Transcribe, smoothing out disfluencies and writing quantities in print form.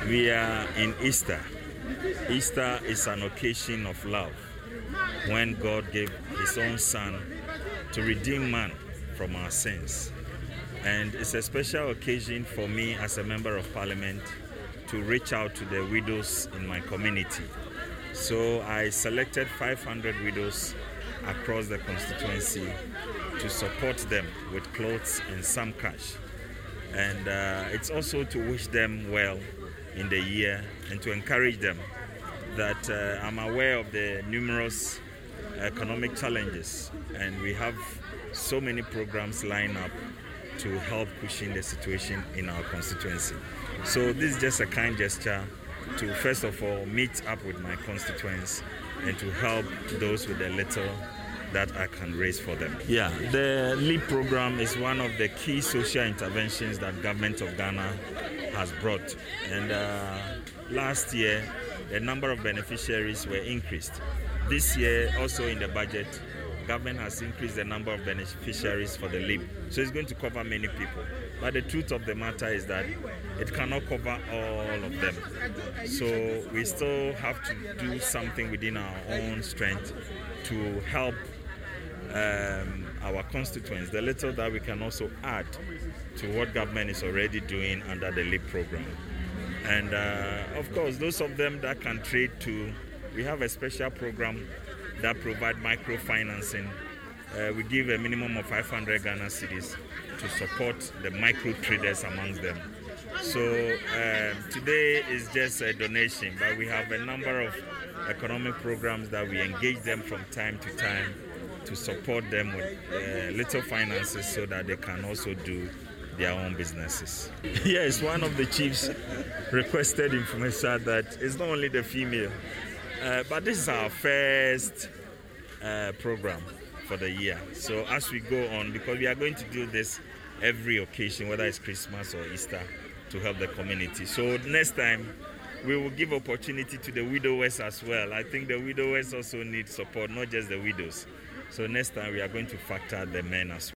We are in Easter. Easter is an occasion of love when God gave his own son to redeem man from our sins. And it's a special occasion for me as a member of parliament to reach out to the widows in my community. So I selected 500 widows across the constituency to support them with clothes and some cash. And it's also to wish them well in the year and to encourage them that I'm aware of the numerous economic challenges, and we have so many programs lined up to help cushion the situation in our constituency. So this is just a kind gesture to first of all meet up with my constituents and to help those with the little that I can raise for them. Yeah, the LEAP program is one of the key social interventions that government of Ghana has brought. And last year, the number of beneficiaries were increased. This year, also in the budget, government has increased the number of beneficiaries for the LEAP. So it's going to cover many people. But the truth of the matter is that it cannot cover all of them. So we still have to do something within our own strength to help our constituents, the little that we can also add to what government is already doing under the LEAP program. And of course, those of them that can trade too, we have a special program that provide microfinancing. We give a minimum of 500 Ghana cedis to support the micro traders amongst them. So today is just a donation, but we have a number of economic programs that we engage them from time to time to support them with little finances so that they can also do their own businesses. Yes, one of the chiefs requested information that it's not only the female, but this is our first program for the year. So as we go on, because we are going to do this every occasion, whether it's Christmas or Easter, to help the community. So next time, we will give opportunity to the widowers as well. I think the widowers also need support, not just the widows. So next time, we are going to factor the men as well.